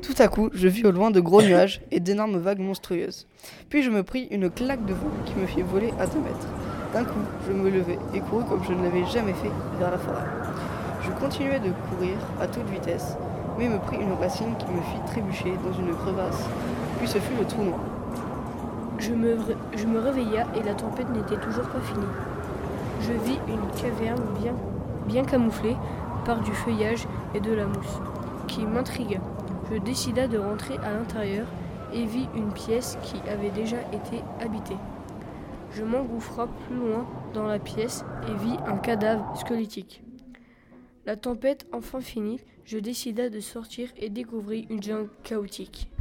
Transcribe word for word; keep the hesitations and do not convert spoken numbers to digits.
Tout à coup, je vis au loin de gros nuages et d'énormes vagues monstrueuses. Puis je me pris une claque de vent qui me fit voler à deux mètres. D'un coup, je me levai et courus comme je ne l'avais jamais fait vers la forêt. Je continuais de courir à toute vitesse, mais me prit une racine qui me fit trébucher dans une crevasse. Puis ce fut le trou noir. Je me, je me réveilla et la tempête n'était toujours pas finie. Je vis une caverne bien, bien camouflée par du feuillage et de la mousse, qui m'intrigua. Je décida de rentrer à l'intérieur et vis une pièce qui avait déjà été habitée. Je m'engouffra plus loin dans la pièce et vis un cadavre squelettique. La tempête enfin finie, je décida de sortir et découvris une jungle chaotique.